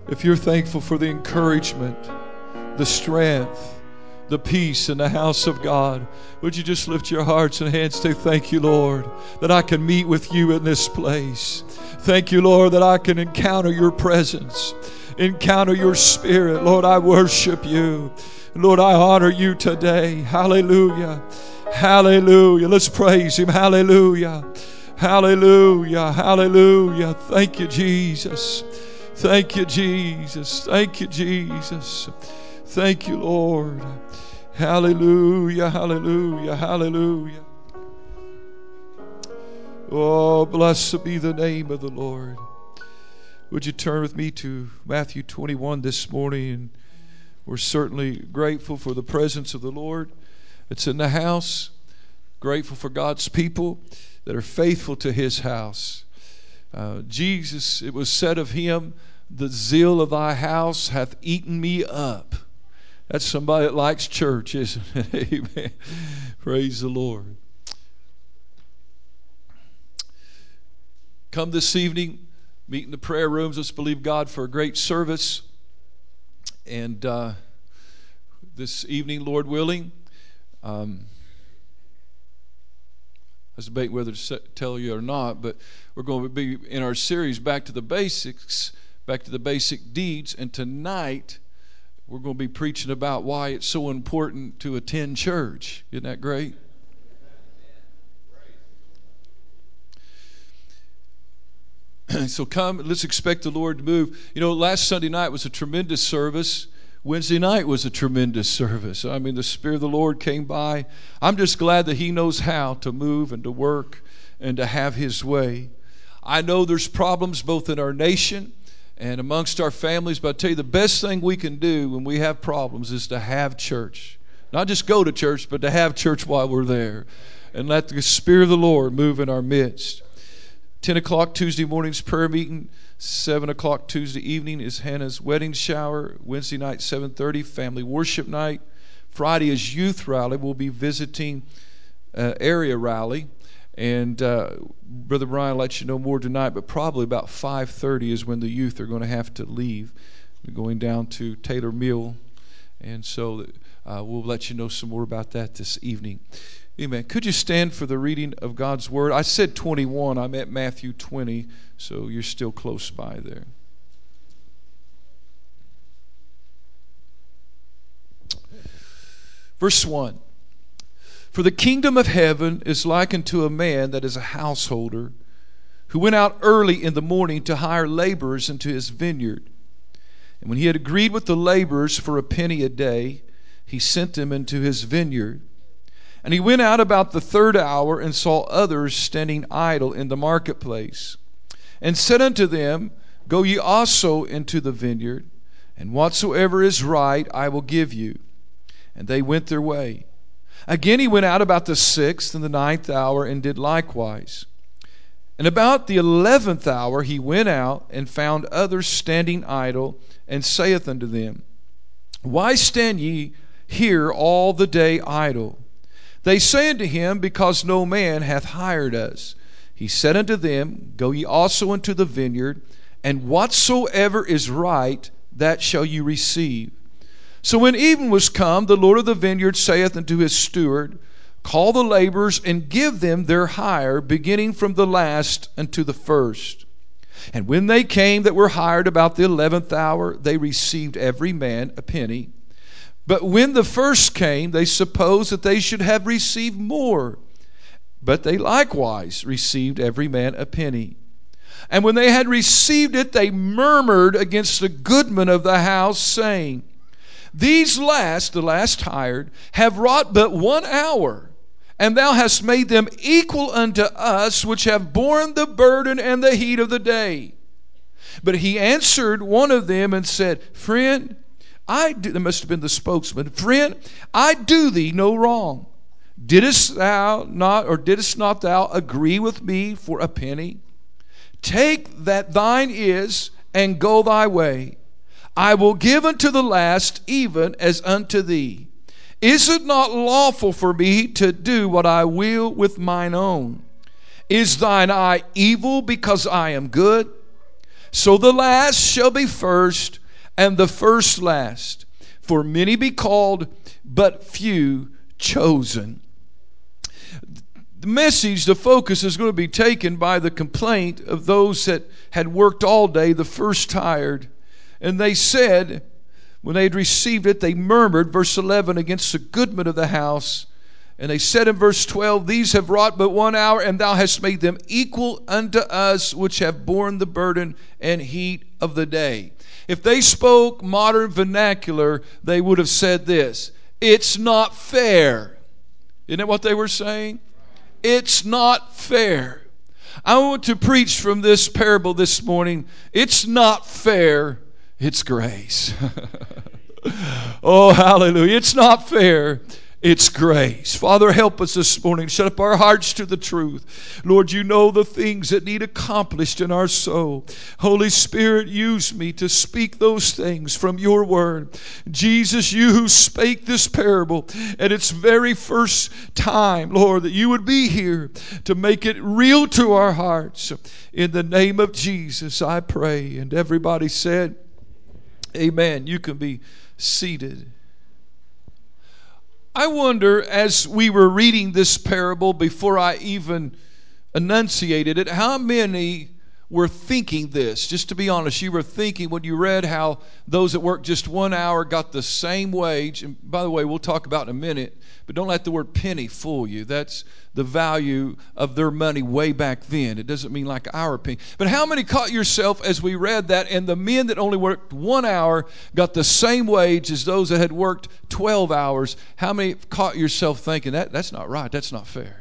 If you're thankful for the encouragement, the strength, the peace in the house of God, would you just lift your hearts and hands and say, thank you, Lord, that I can meet with you in this place. Thank you, Lord, that I can encounter your presence, encounter your spirit. Lord, I worship you. Lord, I honor you today. Hallelujah. Hallelujah. Let's praise him. Hallelujah. Hallelujah. Hallelujah. Thank you, Jesus. Thank you, Jesus. Thank you, Jesus. Thank you, Lord. Hallelujah. Hallelujah. Hallelujah. Oh, blessed be the name of the Lord. Would you turn with me to Matthew 21 this morning? We're certainly grateful for the presence of the Lord that's in the house. Grateful for God's people that are faithful to his house. Jesus, it was said of him, the zeal of thy house hath eaten me up. That's somebody that likes church, isn't it? Amen. Praise the Lord. Come this evening, meet in the prayer rooms. Let's believe God for a great service. And this evening, Lord willing, I was debating whether to tell you or not, but we're going to be in our series, Back to the Basics, Back to the Basic Deeds. And tonight, we're going to be preaching about why it's so important to attend church. Isn't that great? So come, let's expect the Lord to move. You know, last Sunday night was a tremendous service. Wednesday night was a tremendous service. I mean, the Spirit of the Lord came by. I'm just glad that he knows how to move and to work and to have his way. I know there's problems both in our nation and amongst our families, but I tell you, the best thing we can do when we have problems is to have church. Not just go to church, but to have church while we're there. And let the Spirit of the Lord move in our midst. 10 o'clock Tuesday morning's prayer meeting. 7 o'clock Tuesday evening is Hannah's wedding shower. Wednesday night, 7:30, family worship night. Friday is youth rally. We'll be visiting area rally. And Brother Brian will let you know more tonight, but probably about 5:30 is when the youth are going to have to leave. We're going down to Taylor Mill. And so we'll let you know some more about that this evening. Amen. Could you stand for the reading of God's Word? I said 21. I meant Matthew 20, so you're still close by there. Verse 1. For the kingdom of heaven is like unto a man that is a householder, who went out early in the morning to hire laborers into his vineyard. And when he had agreed with the laborers for a penny a day, he sent them into his vineyard. And he went out about the third hour and saw others standing idle in the marketplace, and said unto them, Go ye also into the vineyard, and whatsoever is right I will give you. And they went their way. Again he went out about the 6th and the 9th hour, and did likewise. And about the 11th hour he went out, and found others standing idle, and saith unto them, Why stand ye here all the day idle? They say unto him, Because no man hath hired us. He said unto them, Go ye also into the vineyard, and whatsoever is right, that shall you receive. So when even was come, the Lord of the vineyard saith unto his steward, Call the laborers, and give them their hire, beginning from the last unto the first. And when they came that were hired about the 11th hour, they received every man a penny. But when the first came, they supposed that they should have received more. But they likewise received every man a penny. And when they had received it, they murmured against the goodman of the house, saying, These last, the last hired, have wrought but 1 hour, and thou hast made them equal unto us, which have borne the burden and the heat of the day. But he answered one of them and said, Friend, there must have been the spokesman. Friend, I do thee no wrong. Didst not thou agree with me for a penny? Take that thine is, and go thy way. I will give unto the last even as unto thee. Is it not lawful for me to do what I will with mine own? Is thine eye evil because I am good? So the last shall be first, and the first last. For many be called, but few chosen. The message, the focus is going to be taken by the complaint of those that had worked all day, the first tired. And they said, when they had received it, they murmured, verse 11, against the goodman of the house. And they said in verse 12, these have wrought but 1 hour, and thou hast made them equal unto us, which have borne the burden and heat of the day. If they spoke modern vernacular, they would have said this: it's not fair. Isn't that what they were saying? It's not fair. I want to preach from this parable this morning. It's not fair, it's grace. Oh, hallelujah. It's not fair, it's grace. Father, help us this morning. Shut up our hearts to the truth. Lord, you know the things that need accomplished in our soul. Holy Spirit, use me to speak those things from your word. Jesus, you who spake this parable at its very first time, Lord, that you would be here to make it real to our hearts. In the name of Jesus, I pray. And everybody said, amen. You can be seated. I wonder, as we were reading this parable before I even enunciated it, how many were thinking this? Just to be honest, you were thinking when you read how those that worked just 1 hour got the same wage. And by the way, we'll talk about in a minute, but don't let the word penny fool you. That's the value of their money way back then. It doesn't mean like our penny. But how many caught yourself as we read that, and the men that only worked 1 hour got the same wage as those that had worked 12 hours? How many caught yourself thinking, that's not right, that's not fair?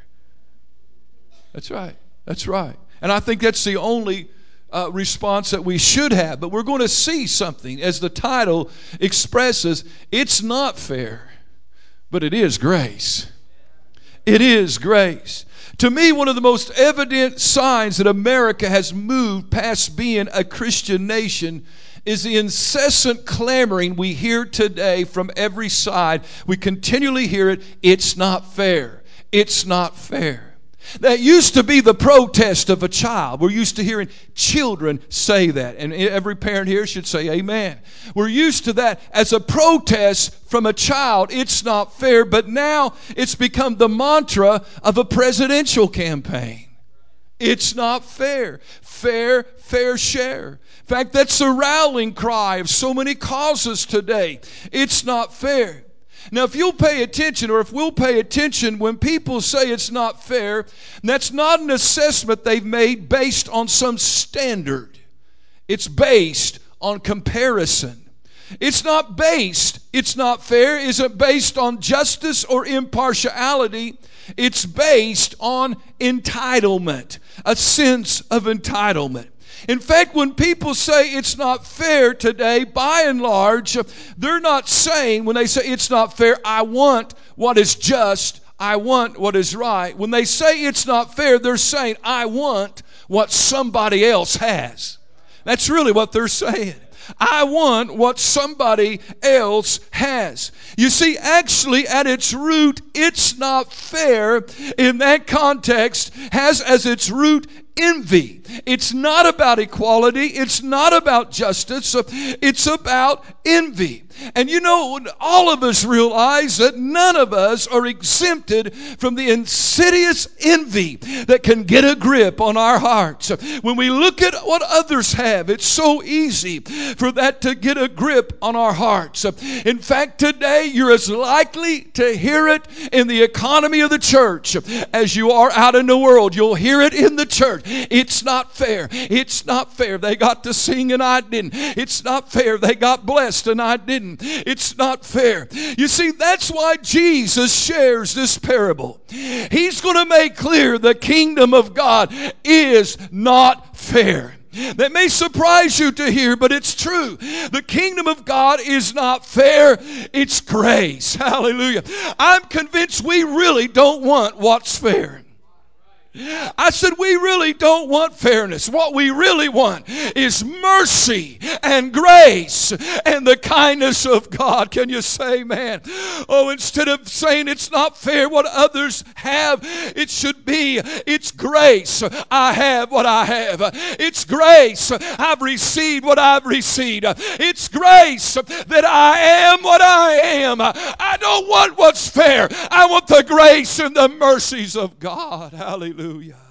That's right. That's right. And I think that's the only response that we should have. But we're going to see something, as the title expresses. It's not fair, but it is grace. It is grace. To me, one of the most evident signs that America has moved past being a Christian nation is the incessant clamoring we hear today from every side. We continually hear it. It's not fair. It's not fair. That used to be the protest of a child. We're used to hearing children say that. And every parent here should say amen. We're used to that as a protest from a child. It's not fair. But now it's become the mantra of a presidential campaign. It's not fair. Fair, fair share. In fact, that's the rallying cry of so many causes today. It's not fair. Now, if you'll pay attention, or if we'll pay attention, when people say it's not fair, that's not an assessment they've made based on some standard. It's based on comparison. It's not fair, isn't based on justice or impartiality. It's based on entitlement, a sense of entitlement. In fact, when people say it's not fair today, by and large, they're not saying, when they say it's not fair, I want what is just, I want what is right. When they say it's not fair, they're saying, I want what somebody else has. That's really what they're saying. I want what somebody else has. You see, actually, at its root, it's not fair in that context has as its root envy. It's not about equality. It's not about justice. It's about envy. And you know, all of us realize that none of us are exempted from the insidious envy that can get a grip on our hearts. When we look at what others have, it's so easy for that to get a grip on our hearts. In fact, today you're as likely to hear it in the economy of the church as you are out in the world. You'll hear it in the church. It's not fair. It's not fair. They got to sing and I didn't. It's not fair. They got blessed and I didn't. It's not fair. You see, that's why Jesus shares this parable. He's going to make clear the kingdom of God is not fair. That may surprise you to hear, but it's true. The kingdom of God is not fair. It's grace. Hallelujah. I'm convinced we really don't want what's fair. I said, we really don't want fairness. What we really want is mercy and grace and the kindness of God. Can you say, man? Oh, instead of saying it's not fair what others have, it should be, it's grace. I have what I have. It's grace. I've received what I've received. It's grace that I am what I am. I don't want what's fair. I want the grace and the mercies of God. Hallelujah.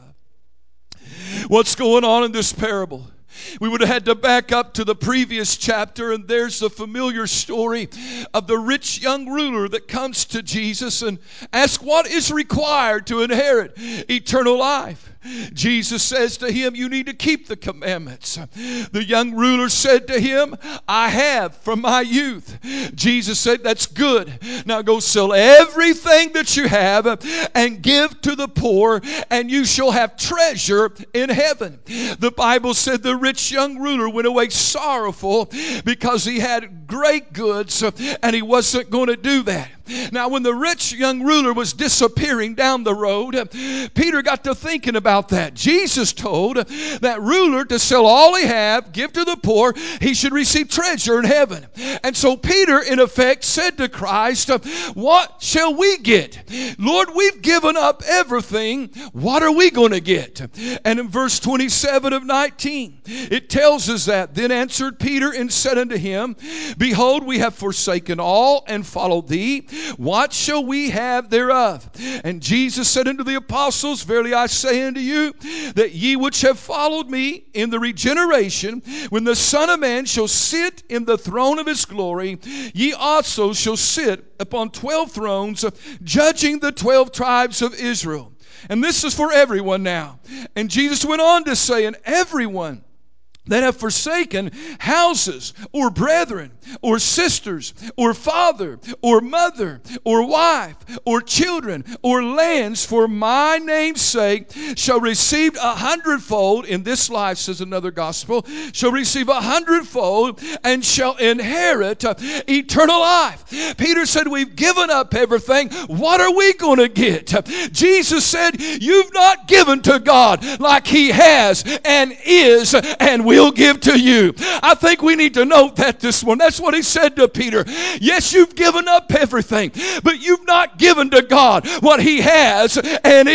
What's going on in this parable? We would have had to back up to the previous chapter, and there's the familiar story of the rich young ruler that comes to Jesus and asks what is required to inherit eternal life. Jesus says to him, you need to keep the commandments. The young ruler said to him, I have from my youth. Jesus said, that's good. Now go sell everything that you have and give to the poor, and you shall have treasure in heaven. The Bible said the rich young ruler went away sorrowful because he had great goods and he wasn't going to do that. Now, when the rich young ruler was disappearing down the road, Peter got to thinking about that. Jesus told that ruler to sell all he had, give to the poor, he should receive treasure in heaven. And so Peter, in effect, said to Christ, what shall we get? Lord, we've given up everything. What are we going to get? And in verse 27 of 19, it tells us that. Then answered Peter and said unto him, behold, we have forsaken all and followed thee. What shall we have thereof? And Jesus said unto the apostles, verily I say unto you, that ye which have followed me in the regeneration, when the Son of Man shall sit in the throne of his glory, ye also shall sit upon 12 thrones, judging the 12 tribes of Israel. And this is for everyone now. And Jesus went on to say, and everyone that have forsaken houses or brethren or sisters or father or mother or wife or children or lands for my name's sake shall receive 100-fold in this life, says another gospel, shall receive 100-fold and shall inherit eternal life. Peter said, we've given up everything. What are we going to get? Jesus said, you've not given to God like he has and is and will give to you. I think we need to note that this morning. That's what he said to Peter. Yes, you've given up everything, but you've not given to God what he has and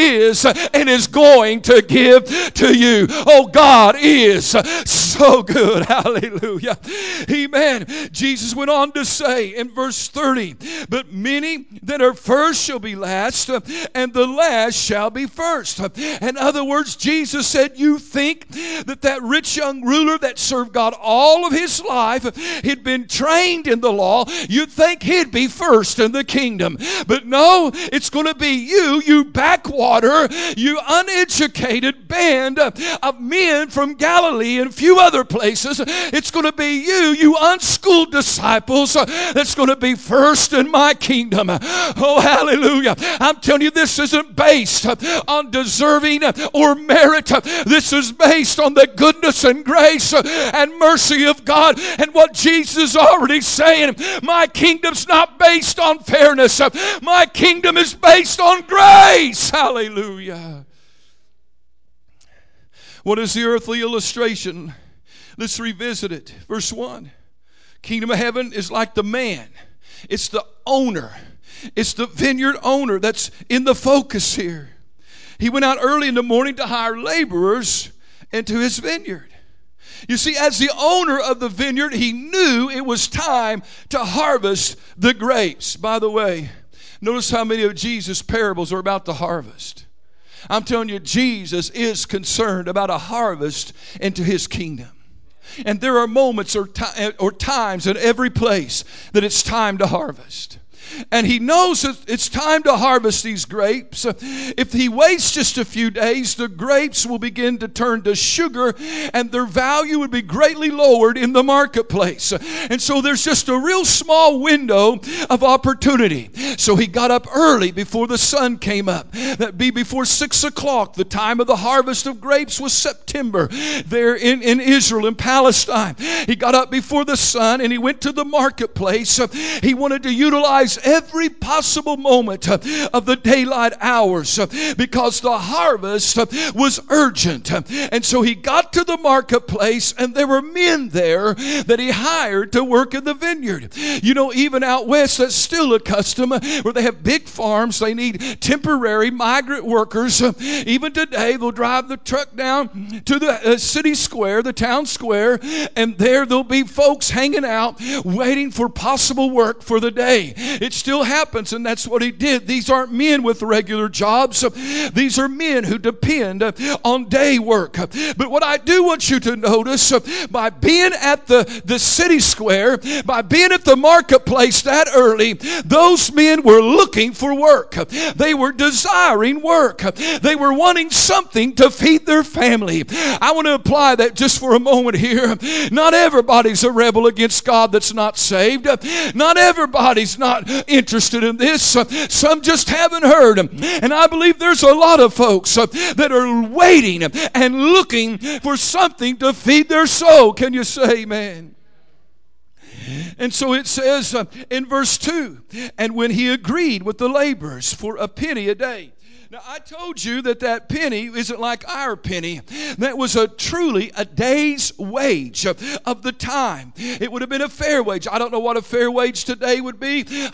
is going to give to you. Oh, God is so good. Hallelujah. Amen. Jesus went on to say in verse 30, but many that are first shall be last, and the last shall be first. In other words, Jesus said, you think that rich young ruler that served God all of his life, he'd been trained in the law, you'd think he'd be first in the kingdom. But no, it's going to be you backwater, you uneducated band of men from Galilee and a few other places. It's going to be you unschooled disciples, that's going to be first in my kingdom. Oh, hallelujah. I'm telling you, this isn't based on deserving or merit. This is based on the goodness and grace and mercy of God. And what Jesus is already saying, my kingdom's not based on fairness. My kingdom is based on grace. Hallelujah. What is the earthly illustration? Let's revisit it. Verse 1. Kingdom of heaven is like the man. It's the owner. It's the vineyard owner that's in the focus here. He went out early in the morning to hire laborers into his vineyard. You see, as the owner of the vineyard, he knew it was time to harvest the grapes. By the way, notice how many of Jesus' parables are about the harvest. I'm telling you, Jesus is concerned about a harvest into his kingdom. And there are moments or times in every place that it's time to harvest. And he knows that it's time to harvest these grapes. If he waits just a few days, the grapes will begin to turn to sugar and their value would be greatly lowered in the marketplace. And so there's just a real small window of opportunity. So he got up early before the sun came up. That'd be before 6 o'clock. The time of the harvest of grapes was September there in Israel and Palestine. He got up before the sun and he went to the marketplace. He wanted to utilize utilize every possible moment of the daylight hours because the harvest was urgent. And so he got to the marketplace, and there were men there that he hired to work in the vineyard. You know, even out west, that's still a custom where they have big farms. They need temporary migrant workers. Even today, they'll drive the truck down to the city square, the town square, and there'll be folks hanging out waiting for possible work for the day. It still happens, and that's what he did. These aren't men with regular jobs. These are men who depend on day work. But what I do want you to notice, by being at the city square, by being at the marketplace that early, those men were looking for work. They were desiring work. They were wanting something to feed their family. I want to apply that just for a moment here. Not everybody's a rebel against God that's not saved. Not everybody's not interested in this. Some just haven't heard. And I believe there's a lot of folks that are waiting and looking for something to feed their soul. Can you say amen? And so it says in verse 2, and when he agreed with the laborers for a penny a day. Now, I told you that penny isn't like our penny. That was truly a day's wage of the time. It would have been a fair wage. I don't know what a fair wage today would be, $100,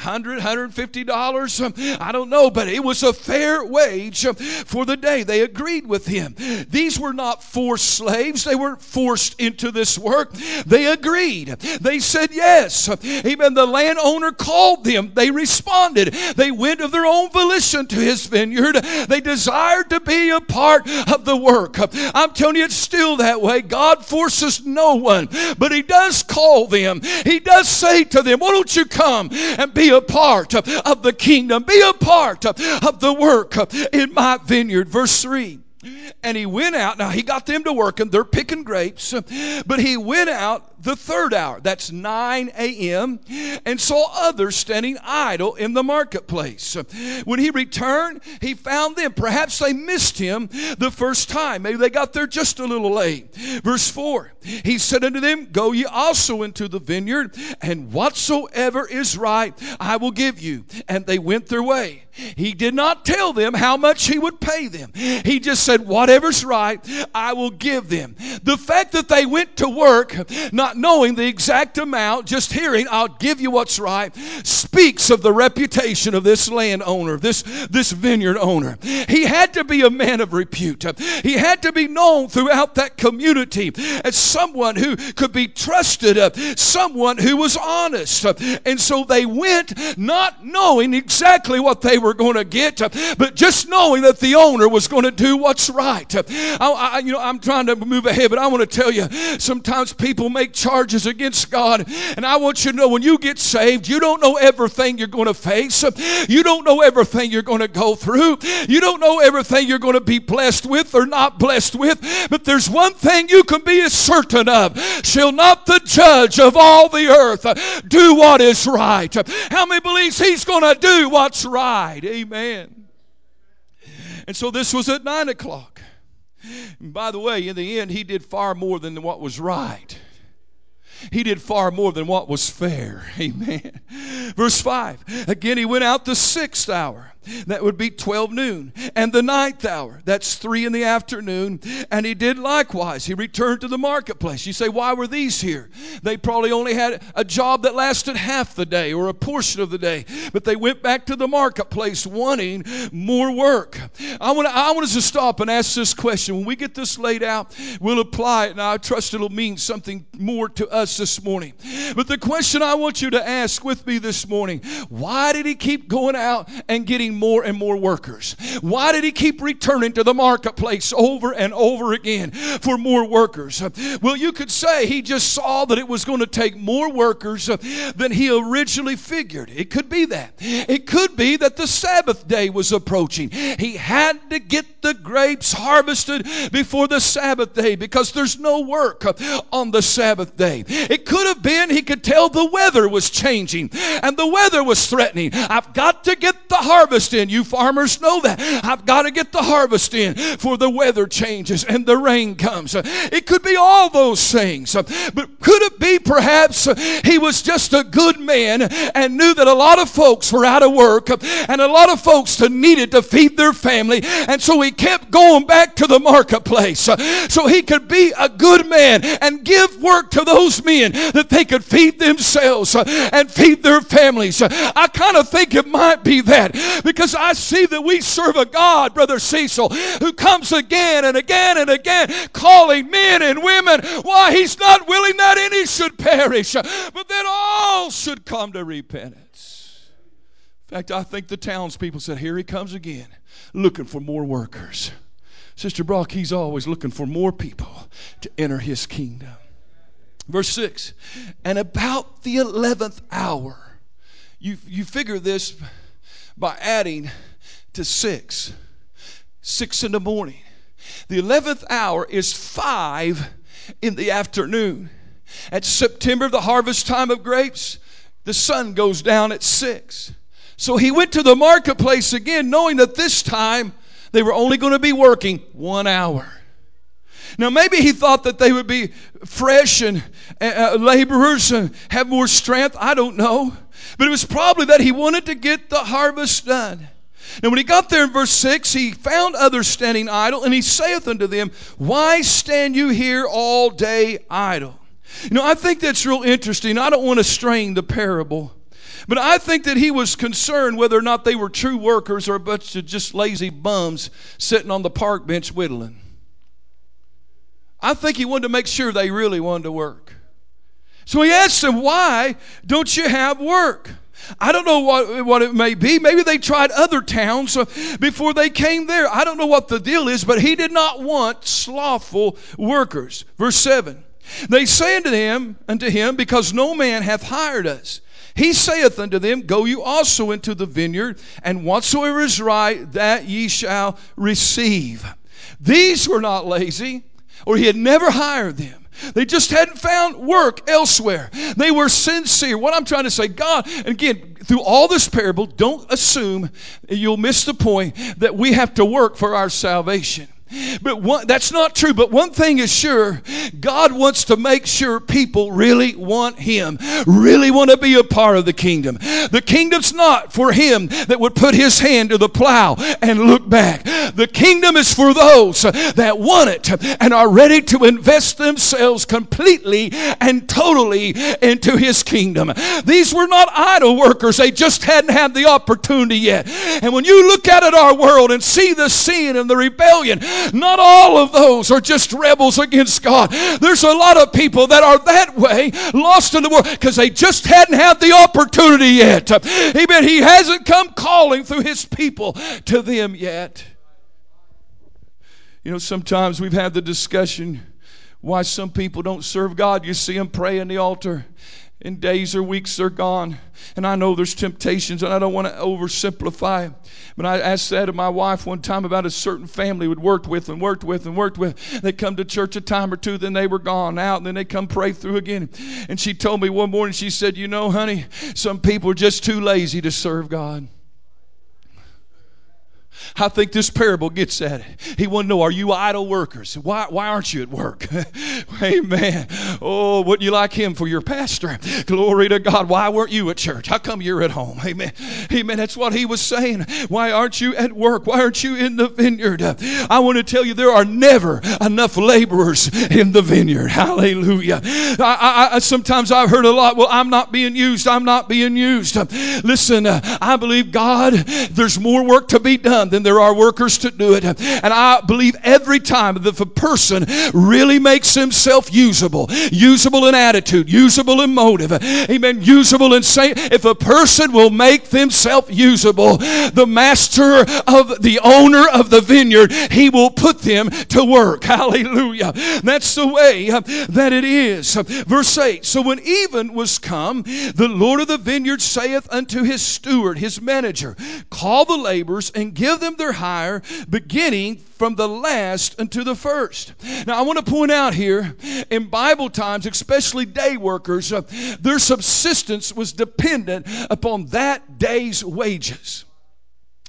$150. I don't know, but it was a fair wage for the day. They agreed with him. These were not forced slaves. They weren't forced into this work. They agreed. They said yes. Even the landowner called them. They responded. They went of their own volition to his vineyard. They desired to be a part of the work. I'm telling you, it's still that way. God forces no one, but he does call them. He does say to them, why don't you come and be a part of the kingdom? Be a part of the work in my vineyard. Verse 3. And he went out. Now, he got them to work, and they're picking grapes. But he went out the third hour. That's 9 a.m. and saw others standing idle in the marketplace. When he returned, he found them. Perhaps they missed him the first time. Maybe they got there just a little late. Verse 4. He said unto them, go ye also into the vineyard, and whatsoever is right I will give you. And they went their way. He did not tell them how much he would pay them. He just said, whatever's right, I will give them. The fact that they went to work not knowing the exact amount, just hearing, I'll give you what's right, speaks of the reputation of this landowner, this vineyard owner. He had to be a man of repute. He had to be known throughout that community as someone who could be trusted, someone who was honest. And so they went not knowing exactly what they were going to get, but just knowing that the owner was going to do what's right. I'm trying to move ahead, but I want to tell you, sometimes people make charges against God, and I want you to know, when you get saved, you don't know everything you're going to face. You don't know everything you're going to go through. You don't know everything you're going to be blessed with or not blessed with, but there's one thing you can be as certain of. Shall not the judge of all the earth do what is right? How many believes he's going to do what's right? Amen. And so this was at 9 o'clock. And by the way, in the end, he did far more than what was right. He did far more than what was fair. Amen. Verse 5. Again, he went out the 6th hour. That would be 12 noon. And the 9th hour. That's 3 in the afternoon. And he did likewise. He returned to the marketplace. You say, why were these here? They probably only had a job that lasted half the day or a portion of the day. But they went back to the marketplace wanting more work. I want us to stop and ask this question. When we get this laid out, we'll apply it. And I trust it'll mean something more to us this morning. But the question I want you to ask with me this morning, why did he keep going out and getting more and more workers? Why did he keep returning to the marketplace over and over again for more workers? Well, you could say he just saw that it was going to take more workers than he originally figured. It could be that. It could be that the Sabbath day was approaching. He had to get the grapes harvested before the Sabbath day because there's no work on the Sabbath day. It could have been he could tell the weather was changing and the weather was threatening. I've got to get the harvest harvest in. You farmers know that. I've got to get the harvest in for the weather changes and the rain comes. It could be all those things. But could it be perhaps he was just a good man and knew that a lot of folks were out of work and a lot of folks needed to feed their family, and so he kept going back to the marketplace so he could be a good man and give work to those men that they could feed themselves and feed their families. I kind of think it might be that, because I see that we serve a God, Brother Cecil, who comes again and again and again calling men and women. Why? He's not willing that any should perish, but that all should come to repentance. In fact, I think the townspeople said, here he comes again, looking for more workers. Sister Brock, he's always looking for more people to enter his kingdom. Verse 6, and about the 11th hour, you figure this by adding to 6 in the morning. The 11th hour is 5 in the afternoon. At September, the harvest time of grapes, the sun goes down at 6. So he went to the marketplace again, knowing that this time they were only going to be working 1 hour. Now, maybe he thought that they would be fresh and laborers and have more strength. I don't know. But it was probably that he wanted to get the harvest done. Now, when he got there in verse 6, he found others standing idle, and he saith unto them, why stand you here all day idle? You know, I think that's real interesting. I don't want to strain the parable, but I think that he was concerned whether or not they were true workers or a bunch of just lazy bums sitting on the park bench whittling. I think he wanted to make sure they really wanted to work. So he asked them, why don't you have work? I don't know what it may be. Maybe they tried other towns before they came there. I don't know what the deal is, but he did not want slothful workers. Verse 7, they say unto him, because no man hath hired us. He saith unto them, go you also into the vineyard, and whatsoever is right, that ye shall receive. These were not lazy, or he had never hired them. They just hadn't found work elsewhere. They were sincere. What I'm trying to say, God, and again, through all this parable, don't assume, you'll miss the point, that we have to work for our salvation. But that's not true. But one thing is sure, God wants to make sure people really want Him, really want to be a part of the kingdom. The kingdom's not for him that would put his hand to the plow and look back. The kingdom is for those that want it and are ready to invest themselves completely and totally into His kingdom. These were not idle workers. They just hadn't had the opportunity yet. And when you look at our world and see the sin and the rebellion, not all of those are just rebels against God. There's a lot of people that are that way, lost in the world, because they just hadn't had the opportunity yet. Amen. He hasn't come calling through His people to them yet. You know, sometimes we've had the discussion why some people don't serve God. You see them pray in the altar, in days or weeks they're gone. And I know there's temptations, and I don't want to oversimplify. But I asked that of my wife one time about a certain family we'd worked with. They come to church a time or two, then they were gone out, and then they come pray through again. And she told me one morning, she said, you know, honey, some people are just too lazy to serve God. I think this parable gets at it. He wanted to know, are you idle workers? Why aren't you at work? Amen. Oh, wouldn't you like him for your pastor? Glory to God. Why weren't you at church? How come you're at home? Amen. Amen. That's what he was saying. Why aren't you at work? Why aren't you in the vineyard? I want to tell you, there are never enough laborers in the vineyard. Hallelujah. Sometimes I've heard a lot, well, I'm not being used. I'm not being used. Listen, I believe God, there's more work to be done than there are workers to do it. And I believe every time that if a person really makes himself usable in attitude, usable in motive, amen, usable in saying, if a person will make themselves usable, the master of the owner of the vineyard, he will put them to work. Hallelujah. That's the way that it is. Verse 8, so when even was come, the Lord of the vineyard saith unto his steward, his manager, call the laborers and give them their hire, beginning from the last unto the first. Now I want to point out here, in Bible times, especially day workers, their subsistence was dependent upon that day's wages.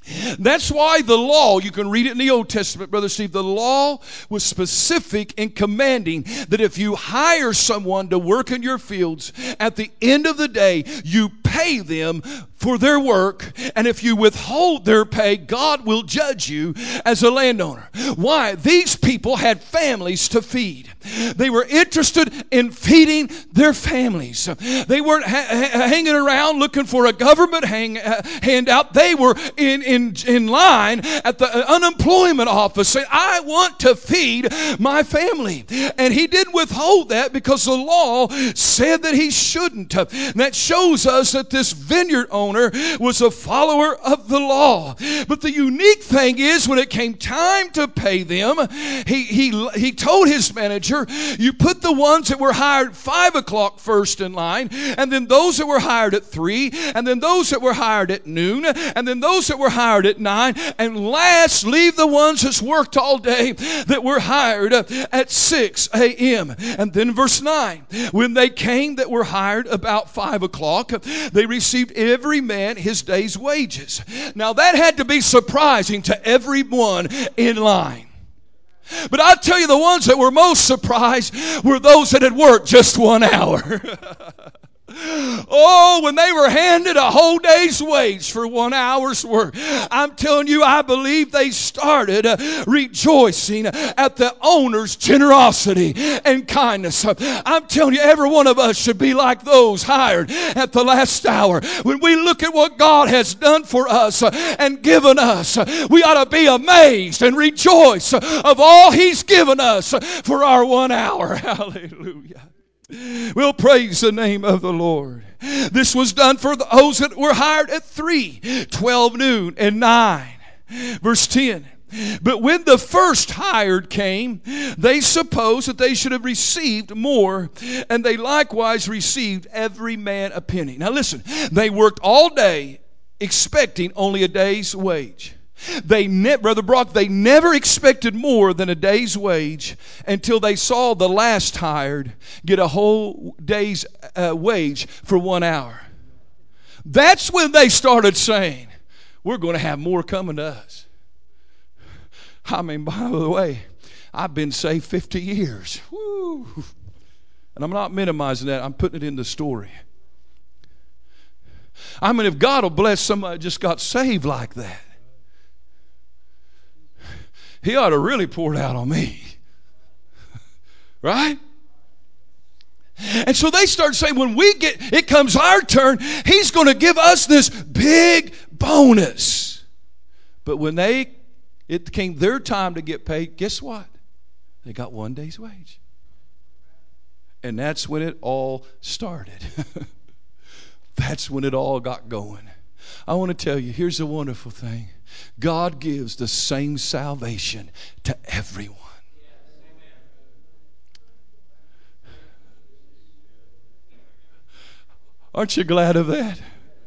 That's why the law, you can read it in the Old Testament, Brother Steve, the law was specific in commanding that if you hire someone to work in your fields, at the end of the day, you pay them for their work, and if you withhold their pay, God will judge you as a landowner. Why? These people had families to feed. They were interested in feeding their families. They weren't hanging around looking for a government handout. They were in line at the unemployment office saying, I want to feed my family. And he didn't withhold that because the law said that he shouldn't. And that shows us that this vineyard owner was a follower of the law. But the unique thing is, when it came time to pay them, he told his manager, you put the ones that were hired 5 o'clock first in line, and then those that were hired at 3, and then those that were hired at noon, and then those that were hired at 9, and last leave the ones that's worked all day that were hired at 6 a.m. And then verse 9, when they came that were hired about 5 o'clock, they received every man his day's wages. Now that had to be surprising to everyone in line. But I'll tell you, the ones that were most surprised were those that had worked just 1 hour. Oh, when they were handed a whole day's wage for 1 hour's work, I'm telling you, I believe they started rejoicing at the owner's generosity and kindness. I'm telling you, every one of us should be like those hired at the last hour. When we look at what God has done for us and given us, we ought to be amazed and rejoice of all He's given us for our 1 hour. Hallelujah. We'll praise the name of the Lord. This was done for those that were hired at 3, 12 noon, and 9. Verse 10. But when the first hired came, they supposed that they should have received more, and they likewise received every man a penny. Now listen, they worked all day expecting only a day's wage. Brother Brock, they never expected more than a day's wage until they saw the last hired get a whole day's wage for 1 hour. That's when they started saying, we're going to have more coming to us. I mean, by the way, I've been saved 50 years. Woo. And I'm not minimizing that. I'm putting it in the story. I mean, if God will bless somebody that just got saved like that, He ought to really pour it out on me. Right? And so they start saying, when it comes our turn, He's going to give us this big bonus. But when it came their time to get paid, guess what? They got 1 day's wage. And that's when it all started. That's when it all got going. I want to tell you, here's the wonderful thing. God gives the same salvation to everyone. Aren't you glad of that?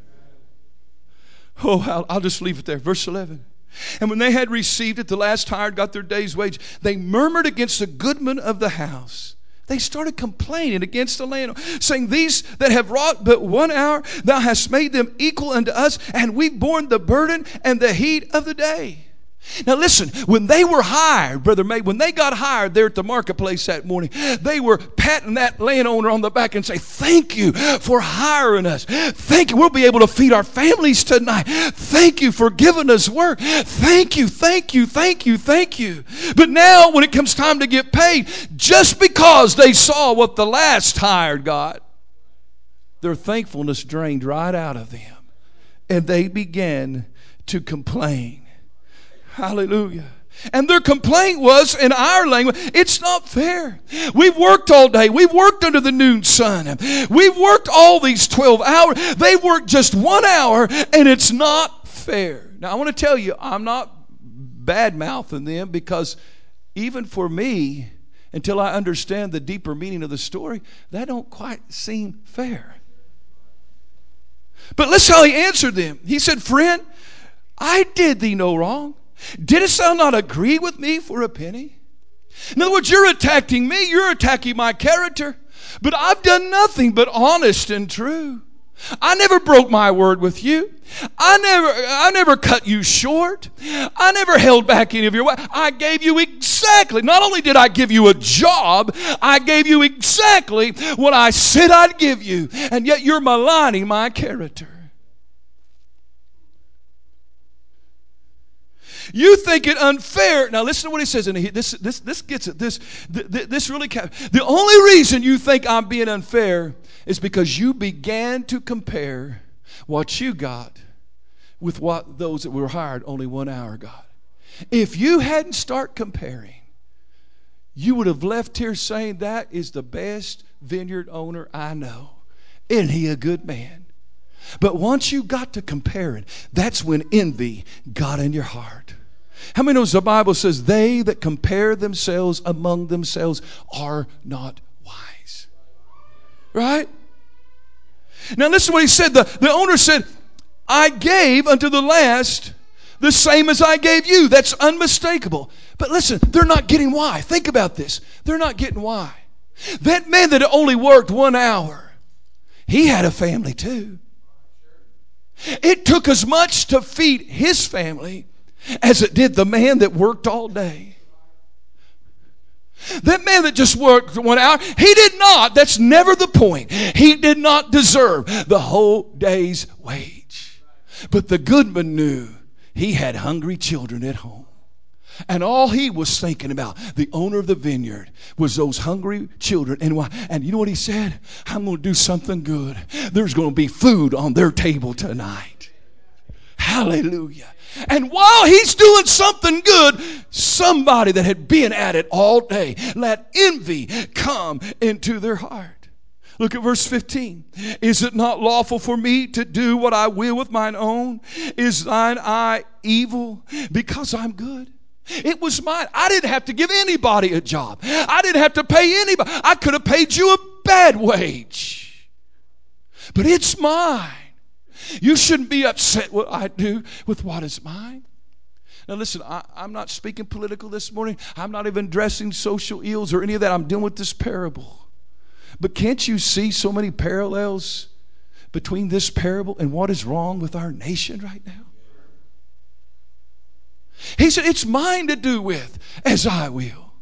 Oh, I'll just leave it there. Verse 11. And when they had received it, the last hired got their day's wage. They murmured against the goodman of the house. They started complaining against the landlord, saying, these that have wrought but 1 hour, thou hast made them equal unto us, and we've borne the burden and the heat of the day. Now listen, when they were hired, Brother May, when they got hired there at the marketplace that morning, they were patting that landowner on the back and say, thank you for hiring us. Thank you. We'll be able to feed our families tonight. Thank you for giving us work. Thank you, thank you, thank you, thank you. But now when it comes time to get paid, just because they saw what the last hired got, their thankfulness drained right out of them. And they began to complain. Hallelujah. And their complaint was, in our language, it's not fair. We've worked all day. We've worked under the noon sun. We've worked all these 12 hours. They worked just 1 hour, and it's not fair. Now, I want to tell you, I'm not bad-mouthing them, because even for me, until I understand the deeper meaning of the story, that don't quite seem fair. But listen how he answered them. He said, friend, I did thee no wrong. Didst thou not agree with me for a penny? In other words, you're attacking me. You're attacking my character. But I've done nothing but honest and true. I never broke my word with you. I never cut you short. I never held back any of your way. I gave you exactly, not only did I give you a job, I gave you exactly what I said I'd give you. And yet you're maligning my character. You think it unfair. Now listen to what he says, and this gets it. This really the only reason you think I'm being unfair is because you began to compare what you got with what those that were hired only 1 hour got. If you hadn't started comparing, you would have left here saying, that is the best vineyard owner I know. Isn't he a good man? But once you got to comparing, that's when envy got in your heart. How many knows the Bible says they that compare themselves among themselves are not wise? Right? Now listen to what he said. The owner said, I gave unto the last the same as I gave you. That's unmistakable. But listen, they're not getting why. Think about this. They're not getting why. That man that only worked 1 hour, he had a family too. It took as much to feed his family as it did the man that worked all day. That man that just worked 1 hour, he did not, that's never the point. He did not deserve the whole day's wage. But the goodman knew he had hungry children at home. And all he was thinking about, the owner of the vineyard, was those hungry children. And you know what he said? I'm going to do something good. There's going to be food on their table tonight. Hallelujah. And while he's doing something good, somebody that had been at it all day let envy come into their heart. Look at verse 15. Is it not lawful for me to do what I will with mine own? Is thine eye evil because I'm good? It was mine. I didn't have to give anybody a job. I didn't have to pay anybody. I could have paid you a bad wage. But it's mine. You shouldn't be upset what I do with what is mine. Now listen, I'm not speaking political this morning. I'm not even addressing social ills or any of that. I'm dealing with this parable. But can't you see so many parallels between this parable and what is wrong with our nation right now? He said, it's mine to do with as I will.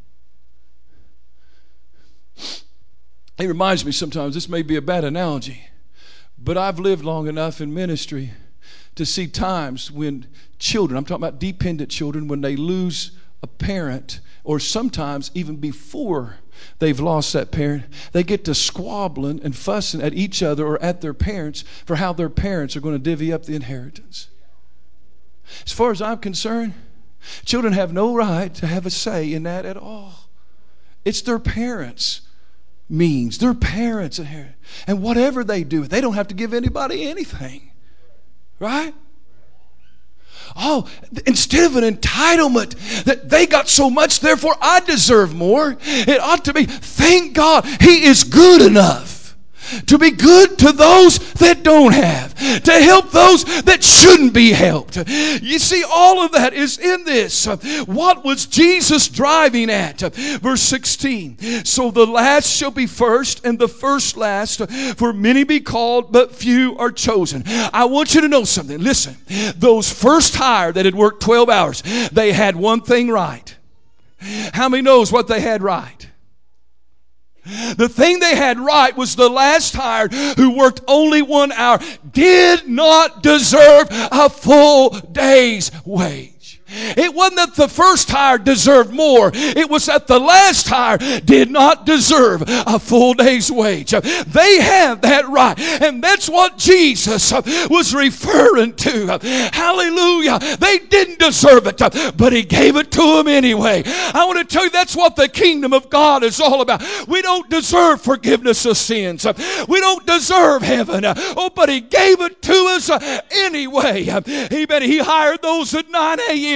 It reminds me sometimes, this may be a bad analogy, but I've lived long enough in ministry to see times when children, I'm talking about dependent children, when they lose a parent, or sometimes even before they've lost that parent, they get to squabbling and fussing at each other or at their parents for how their parents are going to divvy up the inheritance. As far as I'm concerned, children have no right to have a say in that at all. It's their parents' means, their parents' inheritance. And whatever they do, they don't have to give anybody anything. Right? Oh, instead of an entitlement that they got so much, therefore I deserve more. It ought to be, thank God He is good enough to be good to those that don't have, to help those that shouldn't be helped. You see, all of that is in this. What was Jesus driving at? Verse 16. So the last shall be first, and the first last. For many be called, but few are chosen. I want you to know something. Listen, those first hired that had worked 12 hours, they had one thing right. How many knows what they had right? The thing they had right was the last hired, who worked only 1 hour, did not deserve a full day's wage. It wasn't that the first hired deserved more. It was that the last hired did not deserve a full day's wage. They have that right. And that's what Jesus was referring to. Hallelujah. They didn't deserve it, but He gave it to them anyway. I want to tell you, that's what the kingdom of God is all about. We don't deserve forgiveness of sins. We don't deserve heaven. Oh, but He gave it to us anyway. Amen. He hired those at 9 a.m.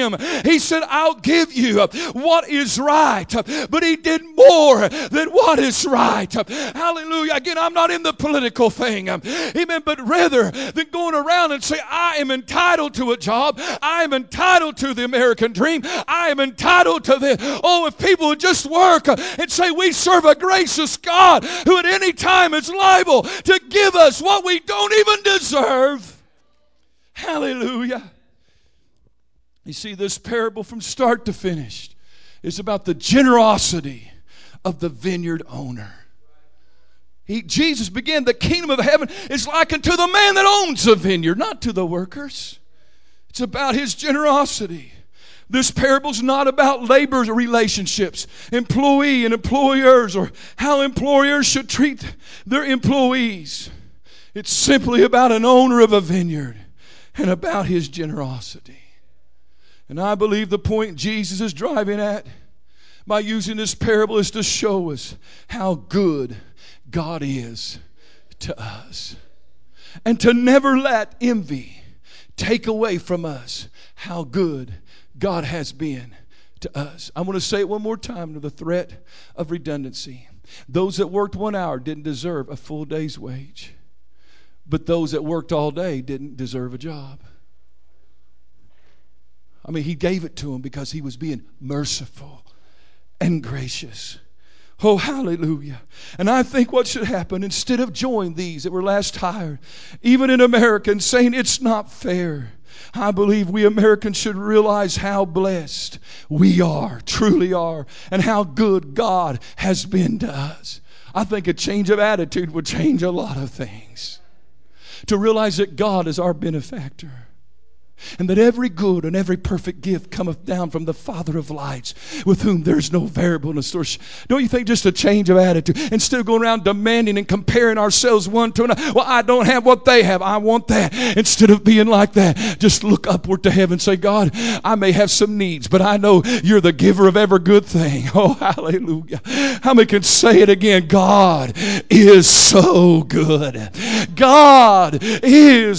him. He said, I'll give you what is right. But he did more than what is right. Hallelujah. Again, I'm not in the political thing. Amen. But rather than going around and say, I am entitled to a job. I am entitled to the American dream. I am entitled to this. Oh, if people would just work and say, we serve a gracious God who at any time is liable to give us what we don't even deserve. Hallelujah. You see, this parable from start to finish is about the generosity of the vineyard owner. Jesus began, the kingdom of heaven is likened to the man that owns a vineyard, not to the workers. It's about his generosity. This parable is not about labor relationships, employee and employers, or how employers should treat their employees. It's simply about an owner of a vineyard and about his generosity. And I believe the point Jesus is driving at by using this parable is to show us how good God is to us. And to never let envy take away from us how good God has been to us. I want to say it one more time under the threat of redundancy. Those that worked 1 hour didn't deserve a full day's wage. But those that worked all day didn't deserve a job. I mean, he gave it to them because he was being merciful and gracious. Oh, hallelujah. And I think what should happen, instead of joining these that were last hired, even in America, and saying it's not fair, I believe we Americans should realize how blessed we are, truly are, and how good God has been to us. I think a change of attitude would change a lot of things. To realize that God is our benefactor. And that every good and every perfect gift cometh down from the Father of lights, with whom there is no variableness. Don't you think just a change of attitude, instead of going around demanding and comparing ourselves one to another? Well, I don't have what they have, I want that. Instead of being like that, just look upward to heaven and say, God, I may have some needs, but I know you're the giver of every good thing. Oh, hallelujah. How many can say it again? God is so good. God is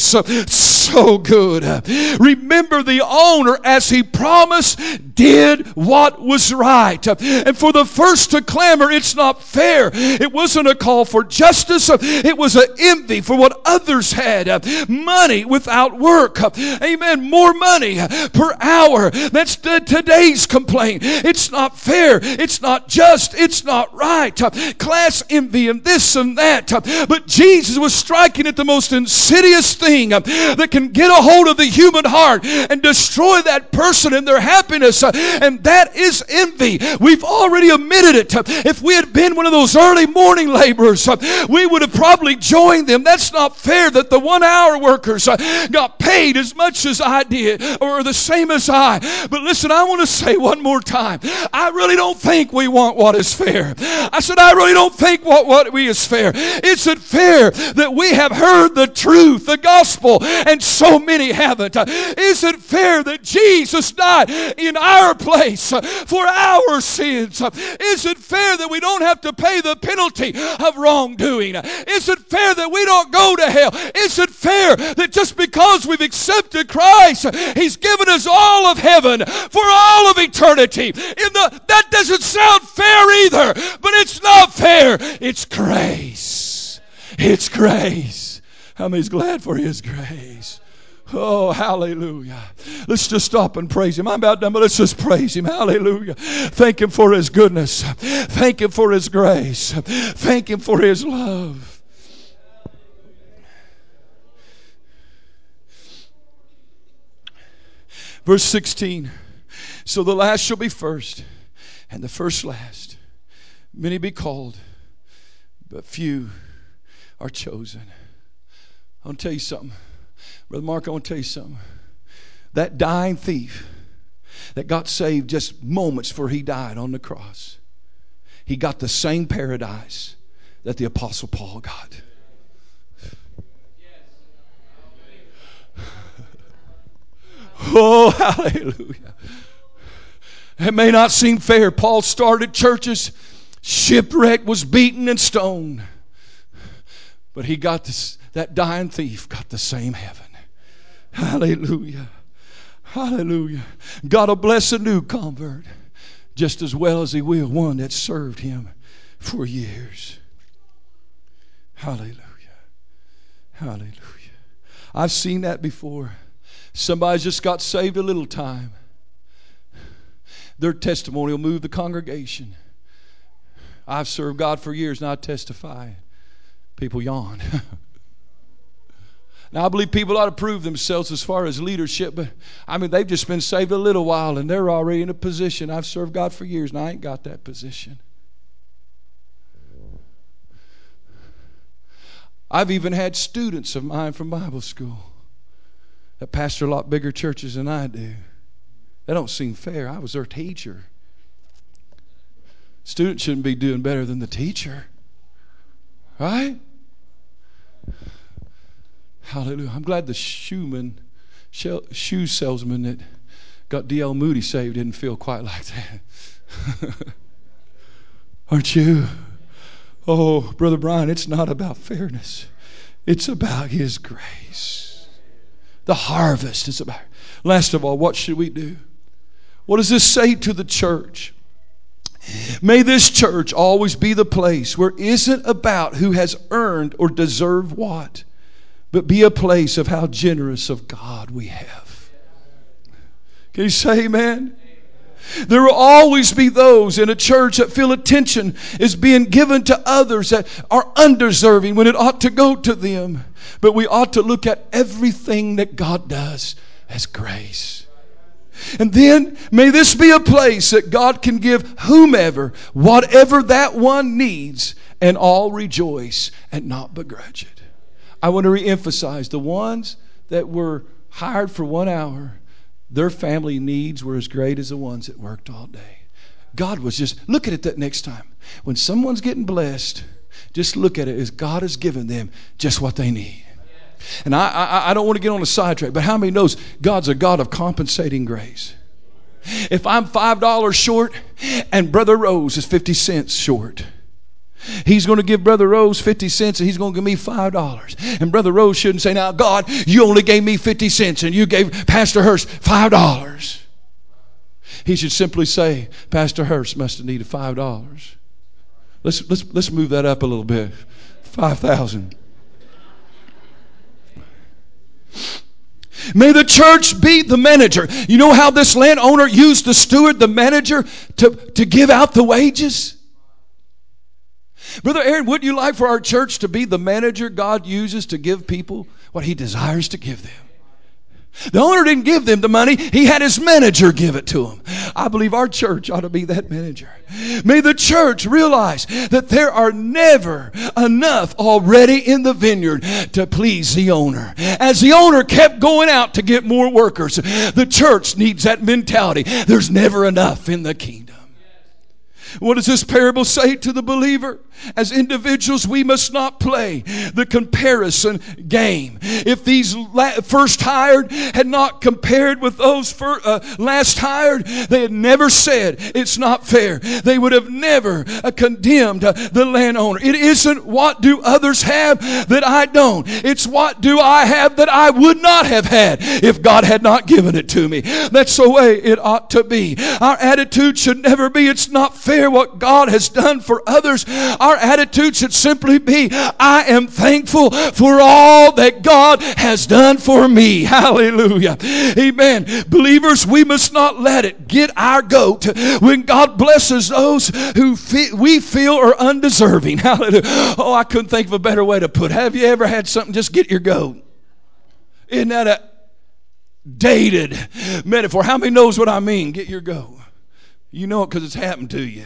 so good. Remember, the owner, as he promised, did what was right. And for the first to clamor, it's not fair. It wasn't a call for justice. It was an envy for what others had. Money without work. Amen. More money per hour. That's today's complaint. It's not fair. It's not just. It's not right. Class envy and this and that. But Jesus was striking at the most insidious thing that can get a hold of the human heart and destroy that person and their happiness, and that is envy. We've already admitted it. If we had been one of those early morning laborers, we would have probably joined them. That's not fair that the 1 hour workers got paid as much as I did, or the same as I. But listen, I want to say one more time, I really don't think we want what is fair. I said, I really don't think what we is fair. Is it fair that we have heard the truth, the gospel, and so many haven't? Is it fair that Jesus died in our place for our sins? Is it fair that we don't have to pay the penalty of wrongdoing? Is it fair that we don't go to hell? Is it fair that just because we've accepted Christ, He's given us all of heaven for all of eternity? That doesn't sound fair either, but it's not fair. It's grace. It's grace. How many's glad for His grace? Oh, hallelujah. Let's just stop and praise Him. I'm about done, but let's just praise Him. Hallelujah. Thank Him for His goodness. Thank Him for His grace. Thank Him for His love. Verse 16. So the last shall be first, and the first last. Many be called, but few are chosen. I want to tell you something. Brother Mark, I want to tell you something. That dying thief that got saved just moments before he died on the cross, he got the same paradise that the Apostle Paul got. Oh, hallelujah. It may not seem fair. Paul started churches, shipwrecked, was beaten and stoned. But he got this, that dying thief got the same heaven. Hallelujah. Hallelujah. God will bless a new convert just as well as He will one that served Him for years. Hallelujah. Hallelujah. I've seen that before. Somebody's just got saved a little time. Their testimony will move the congregation. I've served God for years and I testify. People yawn. Now, I believe people ought to prove themselves as far as leadership, but I mean, they've just been saved a little while and they're already in a position. I've served God for years and I ain't got that position. I've even had students of mine from Bible school that pastor a lot bigger churches than I do. That don't seem fair. I was their teacher. Students shouldn't be doing better than the teacher. Right? Hallelujah. I'm glad the shoe salesman that got D.L. Moody saved didn't feel quite like that. Aren't you? Oh, Brother Brian, it's not about fairness. It's about His grace. The harvest is about. Last of all, what should we do? What does this say to the church? May this church always be the place where it isn't about who has earned or deserved what, but be a place of how generous of God we have. Can you say amen? There will always be those in a church that feel attention is being given to others that are undeserving when it ought to go to them. But we ought to look at everything that God does as grace. And then may this be a place that God can give whomever, whatever that one needs, and all rejoice and not begrudge it. I want to reemphasize the ones that were hired for 1 hour, their family needs were as great as the ones that worked all day. God was just, look at it that next time. When someone's getting blessed, just look at it as God has given them just what they need. And I don't want to get on a sidetrack, but how many knows God's a God of compensating grace? If I'm $5 short and Brother Rose is 50 cents short, He's going to give Brother Rose 50 cents and He's going to give me $5. And Brother Rose shouldn't say, now God, you only gave me 50 cents and you gave Pastor Hurst $5. He should simply say, Pastor Hurst must have needed $5. Let's move that up a little bit. 5,000. May the church be the manager. You know how this landowner used the steward, the manager, to give out the wages? Brother Aaron, wouldn't you like for our church to be the manager God uses to give people what He desires to give them? The owner didn't give them the money. He had his manager give it to them. I believe our church ought to be that manager. May the church realize that there are never enough already in the vineyard to please the owner. As the owner kept going out to get more workers, the church needs that mentality. There's never enough in the kingdom. What does this parable say to the believer? As individuals, we must not play the comparison game. If these first hired had not compared with those last hired, they had never said it's not fair. They would have never condemned the landowner. It isn't what do others have that I don't. It's what do I have that I would not have had if God had not given it to me. That's the way it ought to be. Our attitude should never be it's not fair what God has done for others. Our attitude should simply be, I am thankful for all that God has done for me. Hallelujah. Amen. Believers, we must not let it get our goat when God blesses those who we feel are undeserving. Hallelujah. Oh, I couldn't think of a better way to put it. Have you ever had something just get your goat? Isn't that a dated metaphor? How many knows what I mean? Get your goat. You know it because it's happened to you.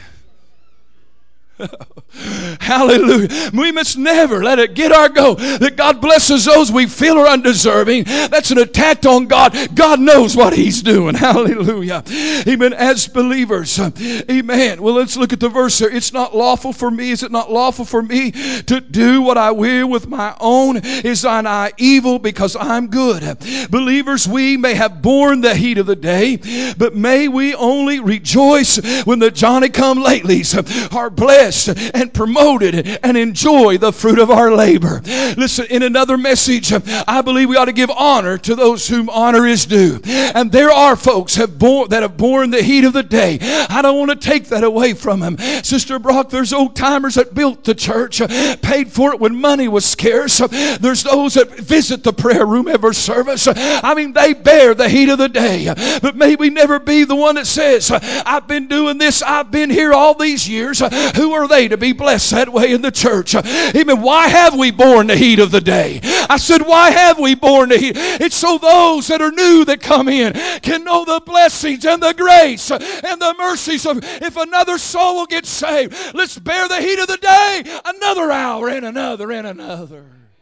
Hallelujah. We must never let it get our goat that God blesses those we feel are undeserving. That's an attack on God. God knows what He's doing. Hallelujah. Amen. As believers, amen. Well, let's look at the verse here. It's not lawful for me. Is it not lawful for me to do what I will with my own? Is thine eye evil because I'm good? Believers, we may have borne the heat of the day, but may we only rejoice when the Johnny-come-latelys are blessed blessed and promoted and enjoy the fruit of our labor. Listen, in another message, I believe we ought to give honor to those whom honor is due. And there are folks that have borne the heat of the day. I don't want to take that away from them. Sister Brock, there's old timers that built the church, paid for it when money was scarce. There's those that visit the prayer room every service. I mean, they bear the heat of the day. But may we never be the one that says, I've been doing this, I've been here all these years. Who are they to be blessed that way in the church? Amen. Why have we borne the heat of the day? I said, why have we borne the heat? It's so those that are new that come in can know the blessings and the grace and the mercies of, if another soul will get saved, let's bear the heat of the day another hour and another and another.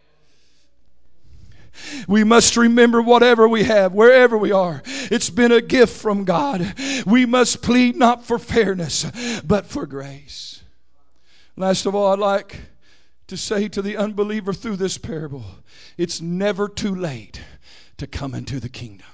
We must remember whatever we have, wherever we are, it's been a gift from God. We must plead not for fairness, but for grace. Last of all, I'd like to say to the unbeliever through this parable, it's never too late to come into the kingdom.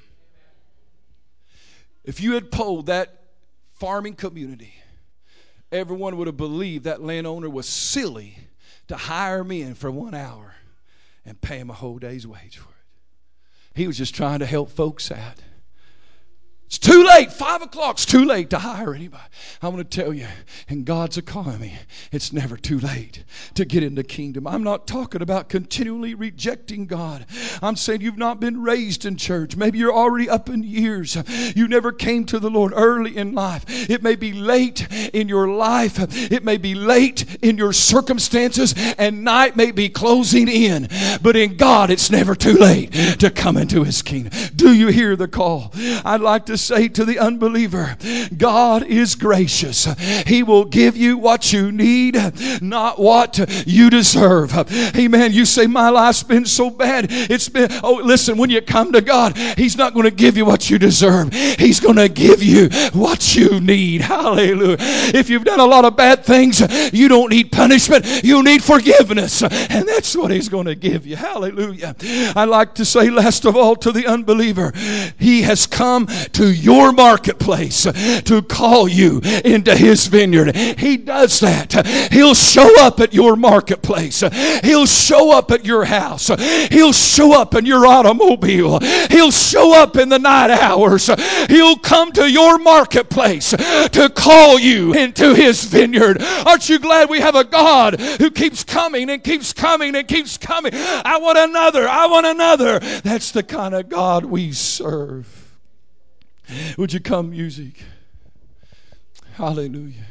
If you had polled that farming community, everyone would have believed that landowner was silly to hire men for 1 hour and pay him a whole day's wage for it. He was just trying to help folks out. It's too late. 5 o'clock's too late to hire anybody. I want to tell you, in God's economy, it's never too late to get in the kingdom. I'm not talking about continually rejecting God. I'm saying you've not been raised in church. Maybe you're already up in years. You never came to the Lord early in life. It may be late in your life. It may be late in your circumstances, and night may be closing in. But in God, it's never too late to come into His kingdom. Do you hear the call? I'd like to say to the unbeliever, God is gracious. He will give you what you need, not what you deserve. Amen. You say, my life's been so bad. It's been, oh, listen, when you come to God, He's not going to give you what you deserve. He's going to give you what you need. Hallelujah. If you've done a lot of bad things, you don't need punishment. You need forgiveness. And that's what He's going to give you. Hallelujah. I like to say, last of all, to the unbeliever, He has come to your marketplace to call you into His vineyard. He does that. He'll show up at your marketplace. He'll show up at your house. He'll show up in your automobile. He'll show up in the night hours. He'll come to your marketplace to call you into His vineyard. Aren't you glad we have a God who keeps coming and keeps coming and keeps coming? I want another. I want another. That's the kind of God we serve. Would you come, music? Hallelujah.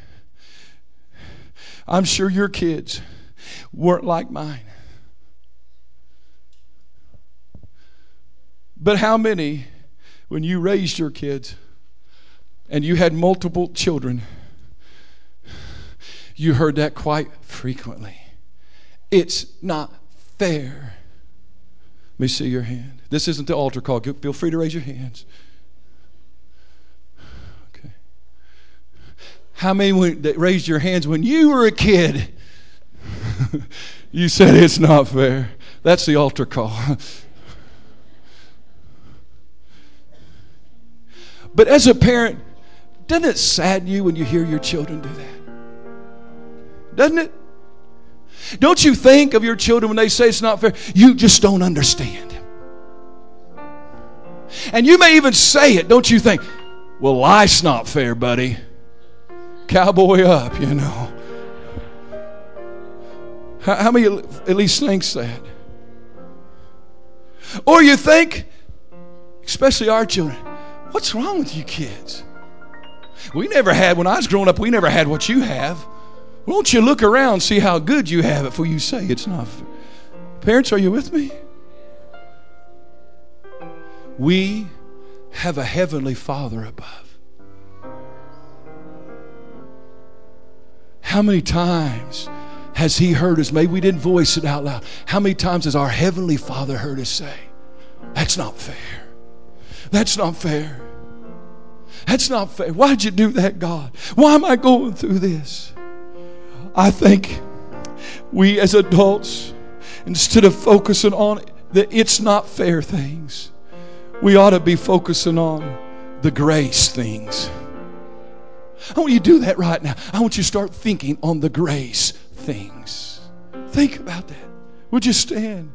I'm sure your kids weren't like mine. But how many, when you raised your kids and you had multiple children, you heard that quite frequently? It's not fair. Let me see your hand. This isn't the altar call. Feel free to raise your hands. How many that raised your hands when you were a kid? You said it's not fair. That's the altar call. But as a parent, doesn't it sadden you when you hear your children do that? Doesn't it? Don't you think of your children when they say it's not fair? You just don't understand. And you may even say it, don't you think? Well, life's not fair, buddy. Cowboy up, you know. How many at least thinks that? Or you think, especially our children, what's wrong with you kids? We never had, when I was growing up, we never had what you have. Won't you look around and see how good you have it before you say it's not fair? Parents, are you with me? We have a heavenly Father above. How many times has He heard us? Maybe we didn't voice it out loud. How many times has our Heavenly Father heard us say, that's not fair. That's not fair. That's not fair. Why'd you do that, God? Why am I going through this? I think we as adults, instead of focusing on the it's not fair things, we ought to be focusing on the grace things. I want you to do that right now. I want you to start thinking on the grace things. Think about that. Would you stand?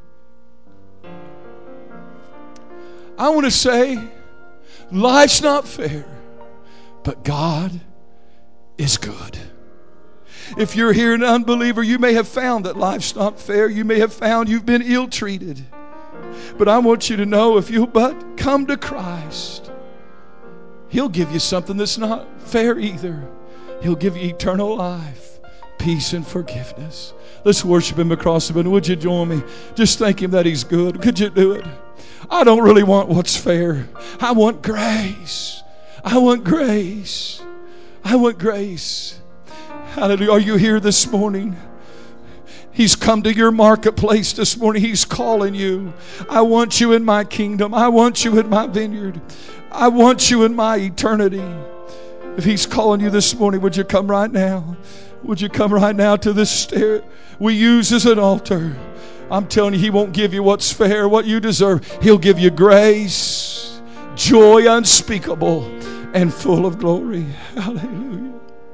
I want to say, life's not fair, but God is good. If you're here an unbeliever, you may have found that life's not fair. You may have found you've been ill-treated. But I want you to know, if you'll but come to Christ, He'll give you something that's not fair either. He'll give you eternal life, peace, and forgiveness. Let's worship Him across the room. Would you join me? Just thank Him that He's good. Could you do it? I don't really want what's fair. I want grace. I want grace. I want grace. Hallelujah. Are you here this morning? He's come to your marketplace this morning. He's calling you. I want you in my kingdom. I want you in my vineyard. I want you in my eternity. If He's calling you this morning, would you come right now? Would you come right now to this stair we use as an altar? I'm telling you, He won't give you what's fair, what you deserve. He'll give you grace, joy unspeakable, and full of glory. Hallelujah.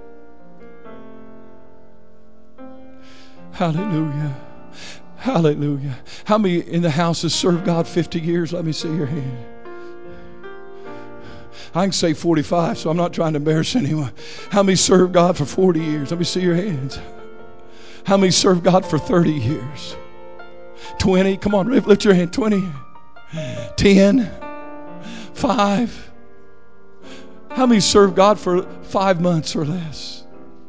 Hallelujah. Hallelujah. How many in the house has served God 50 years? Let me see your hand. I can say 45, so I'm not trying to embarrass anyone. How many served God for 40 years? Let me see your hands. How many served God for 30 years? 20? Come on, lift your hand. 20? 10? 5? How many served God for 5 months or less?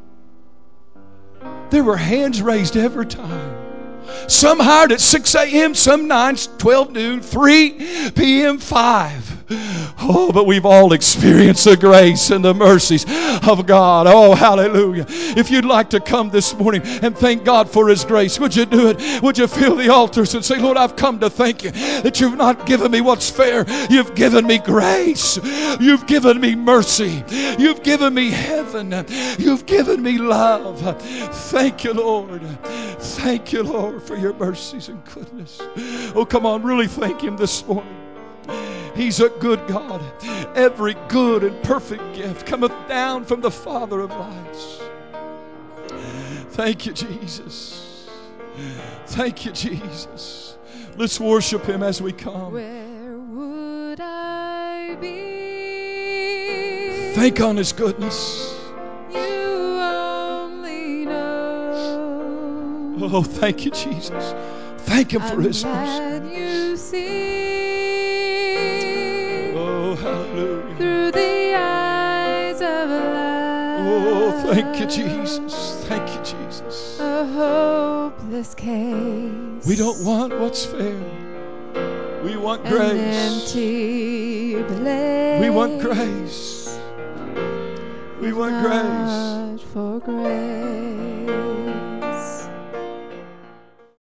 There were hands raised every time. Some hired at 6 a.m., some 9, 12 noon, 3 p.m., 5. Oh, but we've all experienced the grace and the mercies of God. Oh, hallelujah. If you'd like to come this morning and thank God for His grace, would you do it? Would you fill the altars and say, Lord, I've come to thank You that You've not given me what's fair. You've given me grace. You've given me mercy. You've given me heaven. You've given me love. Thank You, Lord. Thank You, Lord, for Your mercies and goodness. Oh, come on, really thank Him this morning. He's a good God. Every good and perfect gift cometh down from the Father of lights. Thank You, Jesus. Thank You, Jesus. Let's worship Him as we come. Where would I be? Think on His goodness. You only know. Oh, thank You, Jesus. Thank Him for His mercy. You see. Oh, hallelujah. Through the eyes of love. Oh, thank You, Jesus. Thank You, Jesus. A hopeless case. We don't want what's fair. We want grace. An empty place. We want grace. We want grace. For grace.